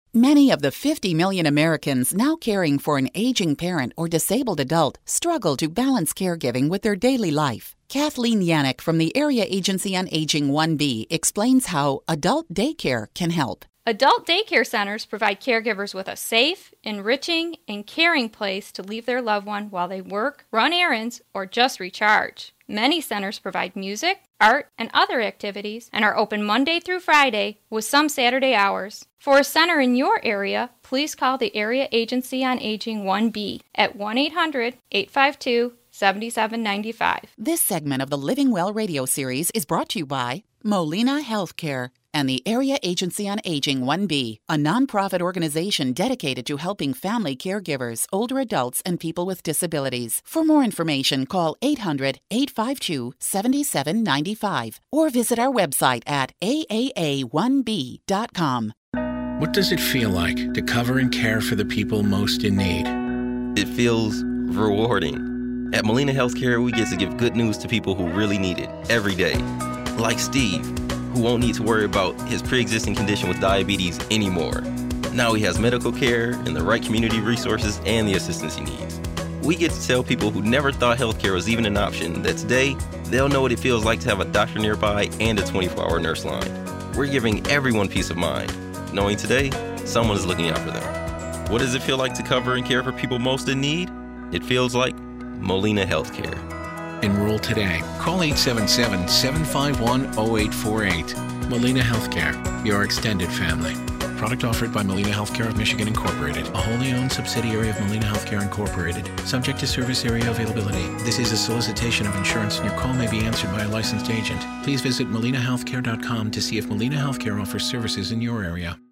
Many of the 50 million Americans now caring for an aging parent or disabled adult struggle to balance caregiving with their daily life. Kathleen Yannick from the Area Agency on Aging 1B explains how adult daycare can help. Adult daycare centers provide caregivers with a safe, enriching, and caring place to leave their loved one while they work, run errands, or just recharge. Many centers provide music, art, and other activities and are open Monday through Friday with some Saturday hours. For a center in your area, please call the Area Agency on Aging 1B at 1-800-852-7795. This segment of the Living Well radio series is brought to you by Molina Healthcare and the Area Agency on Aging 1B, a nonprofit organization dedicated to helping family caregivers, older adults, and people with disabilities. For more information, call 800-852-7795 or visit our website at aaa1b.com. What does it feel like to cover and care for the people most in need? It feels rewarding. At Molina Healthcare, we get to give good news to people who really need it every day. Like Steve, who won't need to worry about his pre-existing condition with diabetes anymore. Now he has medical care and the right community resources and the assistance he needs. We get to tell people who never thought healthcare was even an option that today they'll know what it feels like to have a doctor nearby and a 24-hour nurse line. We're giving everyone peace of mind, knowing today someone is looking out for them. What does it feel like to cover and care for people most in need? It feels like Molina Healthcare. Enroll today. Call 877-751-0848. Molina Healthcare, your extended family. Product offered by Molina Healthcare of Michigan Incorporated, a wholly owned subsidiary of Molina Healthcare Incorporated. Subject to service area availability. This is a solicitation of insurance and your call may be answered by a licensed agent. Please visit molinahealthcare.com to see if Molina Healthcare offers services in your area.